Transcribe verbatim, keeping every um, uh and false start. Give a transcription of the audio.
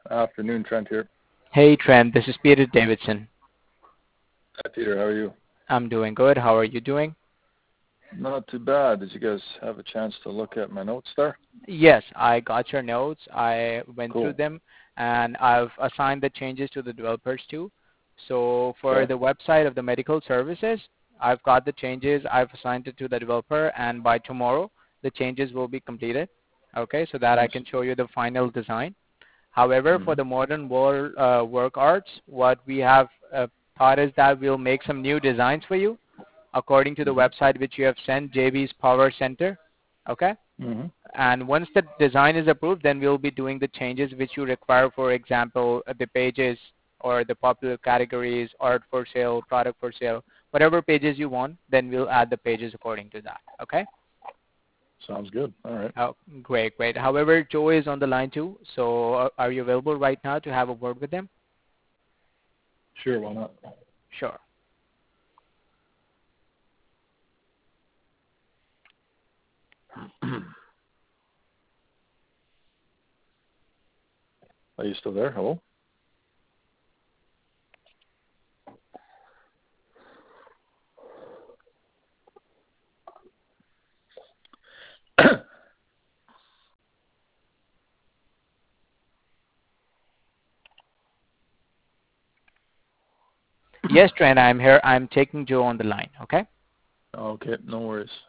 Afternoon, Trent here. Hey Trent, this is Peter Davidson. Hi, Peter. How are you? I'm doing good. How are you doing? Not too bad. Did you guys have a chance to look at my notes there? Yes, I got your notes. I went through Cool. them and I've assigned the changes to the developers too. So for Okay. the website of the medical services, I've got the changes. I've assigned it to the developer and by tomorrow the changes will be completed. Okay, so that I Nice. can show you the final design. However, for Mm-hmm. the modern world uh, work arts, what we have uh, thought is that we'll make some new designs for you according to the Mm-hmm. website which you have sent, J B's Power Center. Okay? Mm-hmm. And once the design is approved, then we'll be doing the changes which you require, for example, uh, the pages or the popular categories, art for sale, product for sale, whatever pages you want, then we'll add the pages according to that. Okay? Sounds good. All right. Oh, great, great. However, Joe is on the line too, so uh, are you available right now to have a word with him? Sure, why not? Sure. Are you still there? Hello? Yes, Trent, I'm here. I'm taking Joe on the line. Okay? Okay, no worries.